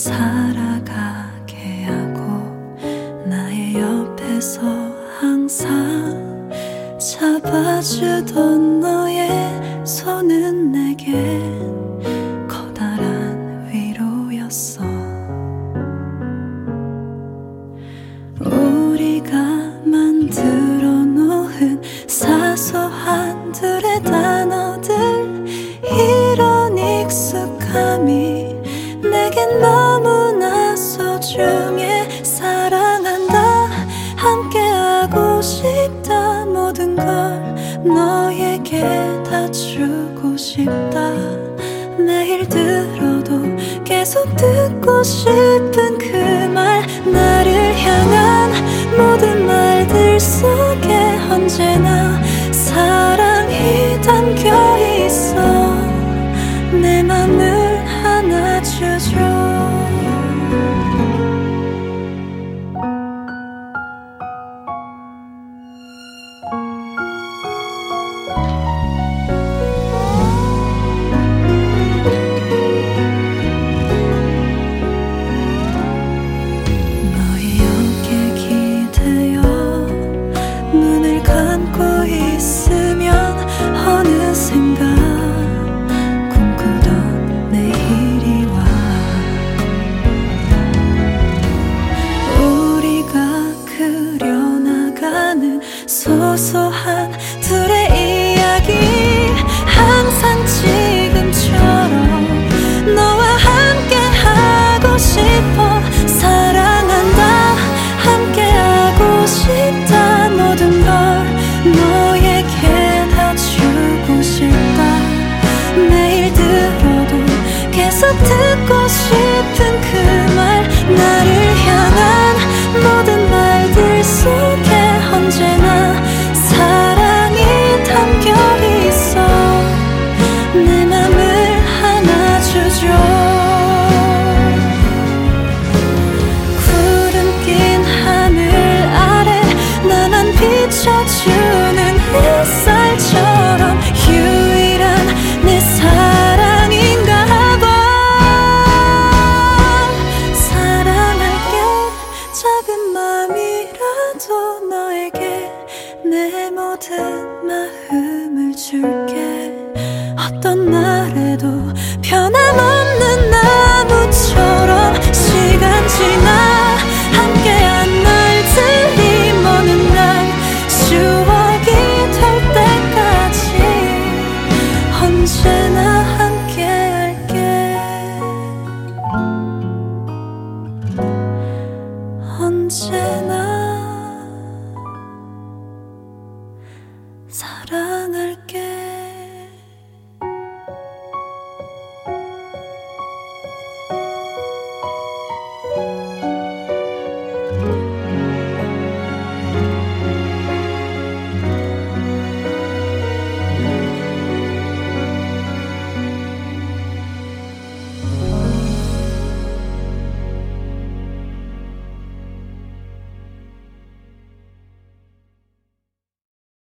살아가게 하고 나의 옆에서 항상 잡아주던 너의 손은 내겐 커다란 위로였어. 우리가 만들어 놓은 사소한 둘의 단어들, 이런 익숙함이 내겐 너무나 소중해. 사랑한다, 함께하고 싶다, 모든 걸 너에게 다 주고 싶다. 매일 들어도 계속 듣고 싶은 그 말, 나를 향한 모든 말들 속에 언제나 사랑이 담겨 있어. 내 맘을 안아주죠. 소소한 둘의 이야기, 항상 지금처럼 너와 함께 하고 싶어. 사랑한다, 함께하고 싶다, 모든 걸 너에게 다 주고 싶다. 매일 들어도 계속 듣고 싶은 그 말, 나를 향한 모든 말들 속에 언제나 사랑이 담겨 있어. 내 맘을 안아주죠. 구름 낀 하늘 아래 나만 비춰주는 햇살처럼 유일한 내 사랑인가 봐. 사랑할게, 작은 맘이라도 너에게 내 모든 마음을 줄게. 어떤 날에도 변함없는 나무처럼 시간 지나 함께한 날들이 먼 날 추억이 될 때까지 언제나 함께할게. 언제나